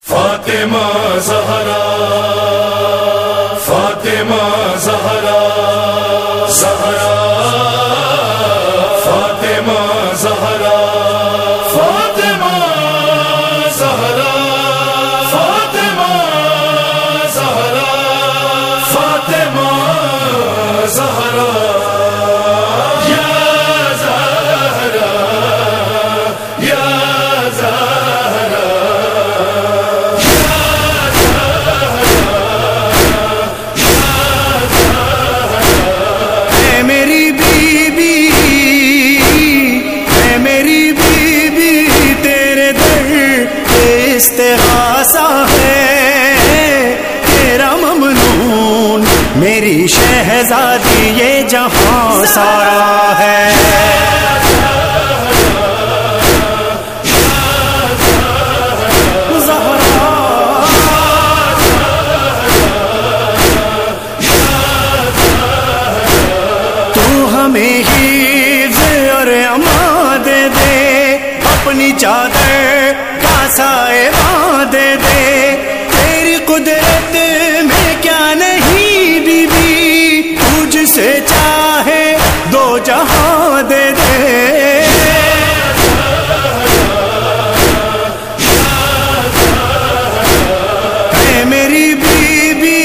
فاطمہ زہرا، فاطمہ زہرا، زہرا فاطمہ زہرا، فاطمہ زہرا، فاطمہ زہرا، فاطمہ زہرا، یا زہرا، یا زہرا، استغاثہ ہے تیرا ممنون، میری شہزادی یہ جہاں سارا ہے۔ تو ہمیں حفظ اور امان دے دے، اپنی چادر کا سائے دے دے، تیری قدرت میں کیا نہیں بی بی، تجھ سے چاہے دو جہاں دے دے۔ اے میری بی بی،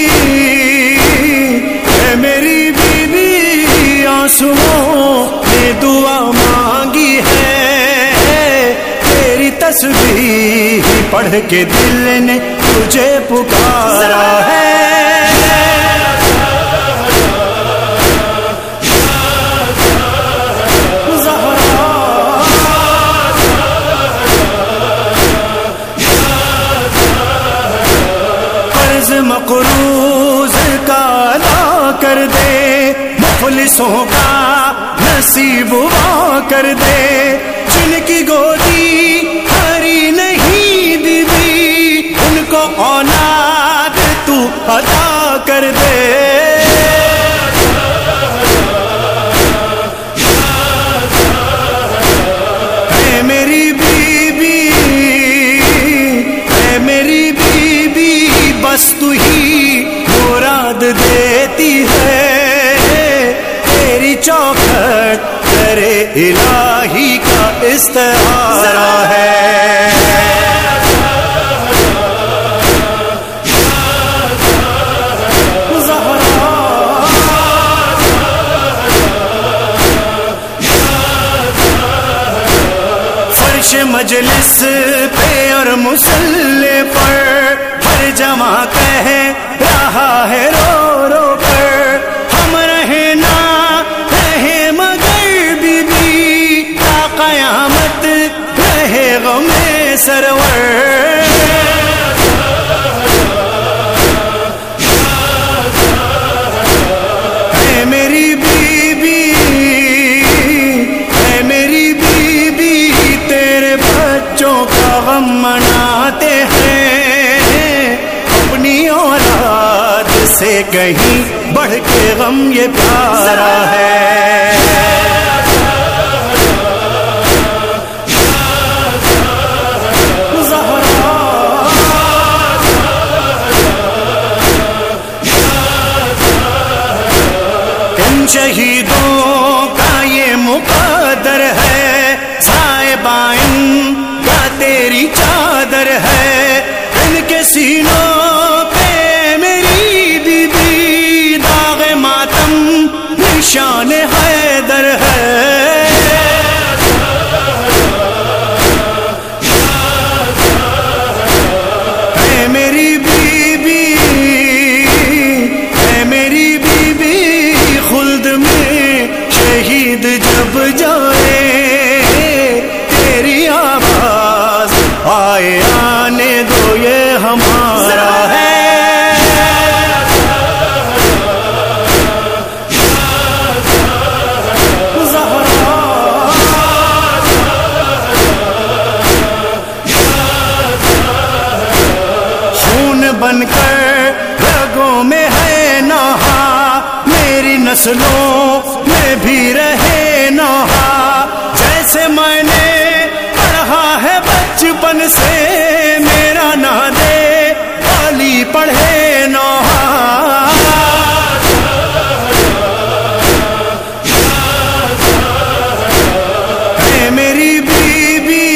اے میری بی بی، آنسوؤں نے دعا مانگی ہے، تیری تسبیح پڑھ کے دل نے تجھے پکارا ہے۔ قرض مقروض کا ادا کر دے، مفلسوں کا نصیب وا کر دے، جن کی گودی ہری نہیں بی بی، ان کو اولاد تو عطا کر دے۔ اے میری بی بی، اے میری بی بی، بس تو ہی مراد دیتی ہے، تیری چوکھٹ کرے الہی کا استعارہ ہے۔ فرش مجلس پہ اور مصلی پر ہر جمع کہہ رہا ہے رو رو کر، ہم رہے نہ رہے مگر بی بی، تا قیامت رہے غم سرور۔ اے میری بی بی، اے میری بی بی، تیرے بچوں کا غم مناتے ہیں، اپنی اولاد سے کہیں بڑھ کے غم یہ پیارا ہے۔ ان شہیدوں کا یہ مقدر ہے، صاحبائن کا تیری چادر ہے، ان کے سینوں پہ میری بی بی داغ ماتم نشان حیدر ہے۔ اے میری بی بی، اے میری بی بی، خلد میں شہید جب جائے، تیری آواز آئے آنے دو یہ ہمارا ہے۔ خون بن کر رگوں میں ہے نہا، میری نسلوں میں بھی رہے نہا، جیسے میں نے پڑھا ہے بچپن سے، میرا نہ دے پڑھے نوحہ اے میری بیوی،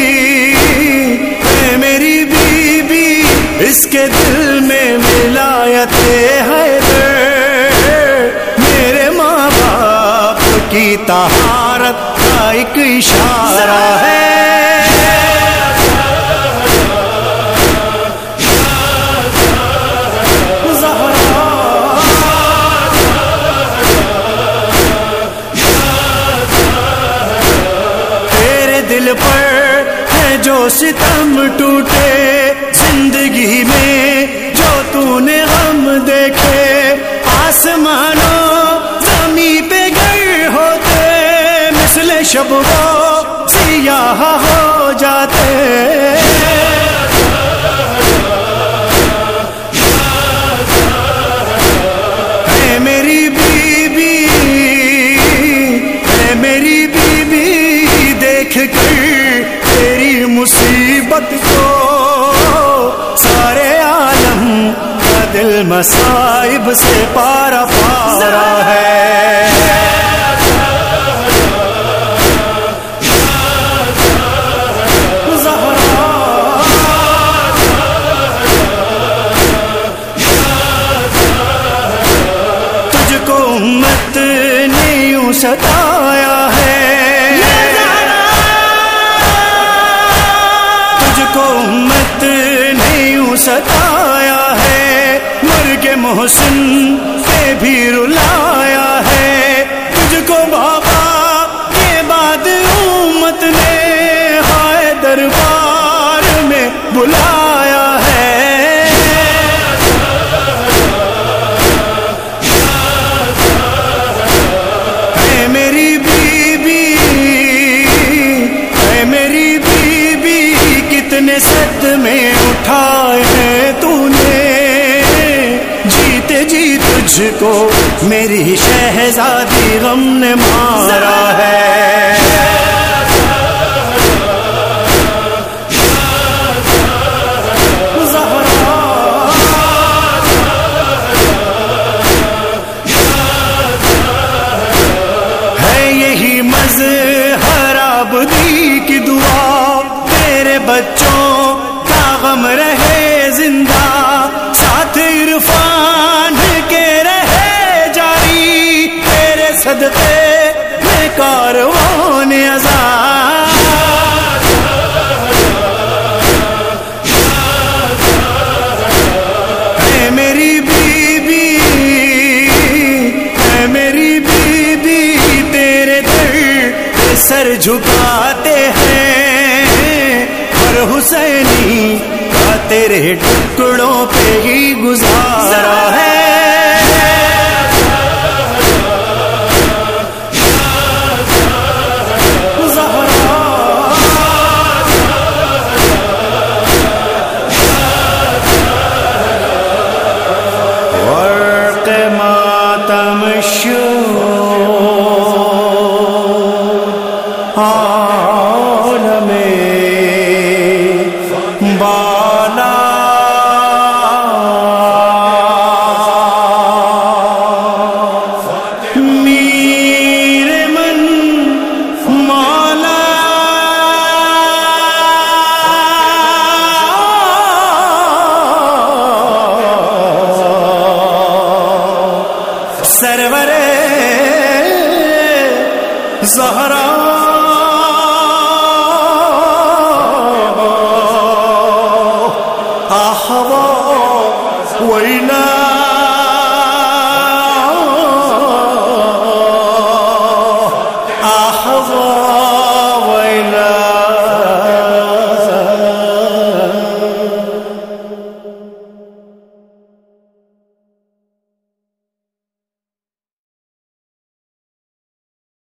اے میری بیوی، اس کے دل میں ولایت حیدر، میرے ماں باپ کی طہارت کا ایک اشارہ ہے۔ دل پر ہے جو ستم ٹوٹے، زندگی میں جو تو نے غم دیکھے، آسمانوں زمین پہ گر ہوتے، مثل شب وہ سیاہ ہو جاتے۔ اے میری بیوی، اے میری بیوی، دیکھ کر تیری مصیبت کو سارے عالم کا دل مصائب سے پارا پارا ہے۔ تجھ کو امت نے یوں ستایا ہے، کو امت نے یوں ستایا ہے، مرگ محسن سے بھی رلایا ہے۔ تجھ کو بابا کے بعد امت نے ہائے دربار میں بلایا ہے۔ اے میری بیوی، اے میری بیوی، کتنے صدمے اٹھائے ہیں تو نے، جیتے جی تجھ کو میری شہزادی غم نے مارا ہے۔ ہے یہی مظہر عبدی کی دعا، تیرے بچوں کا غم رہے زندہ، ساتھ عرفان کے رہے جاری، تیرے صدقے میں کاروان آزاد۔ اے میری بیوی، اے میری بیوی، تیرے در پہ سر جھکاتے ہیں، ہر حسینی کا تیرے ٹکڑوں پہ ہی گزارا ہے۔ ورق ماتم عالم بالا، میر من مولا، سرور زہرا